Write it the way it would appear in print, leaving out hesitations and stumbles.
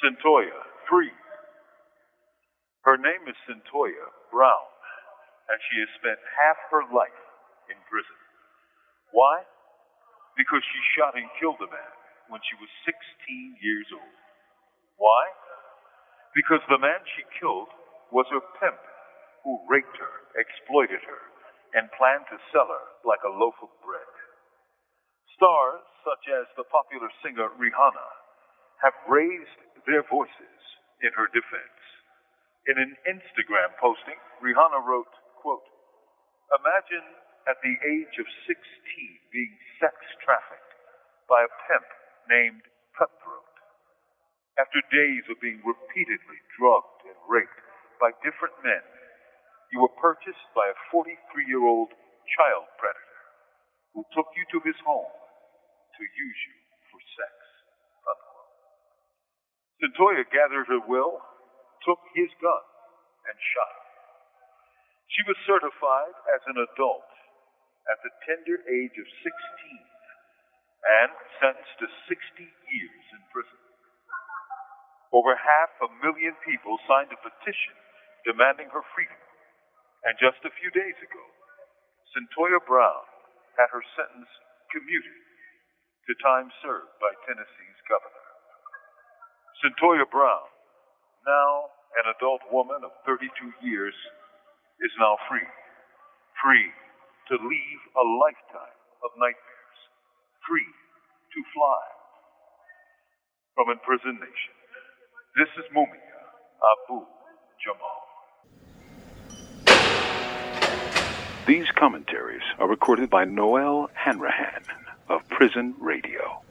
Cyntoia, free. Her name is Cyntoia Brown, and she has spent half her life in prison. Why? Because she shot and killed a man when she was 16 years old. Why? Because the man she killed was her pimp, who raped her, exploited her, and planned to sell her like a loaf of bread. Stars such as the popular singer Rihanna have raised their voices in her defense. In an Instagram posting, Rihanna wrote, quote, "Imagine at the age of 16 being sex trafficked by a pimp named Cutthroat. After days of being repeatedly drugged and raped by different men, you were purchased by a 43-year-old child predator who took you to his home to use you for sex." Unquote. Cyntoia gathered her will, took his gun, and shot him. She was certified as an adult at the tender age of 16 and sentenced to 60 years in prison. Over 500,000 people signed a petition demanding her freedom. And just a few days ago, Cyntoia Brown had her sentence commuted to time served by Tennessee's governor. Cyntoia Brown, now an adult woman of 32 years, is now free. Free to leave a lifetime of nightmares. Free to fly. From Imprisoned Nation, this is Mumia Abu Jamal. These commentaries are recorded by Noel Hanrahan of Prison Radio.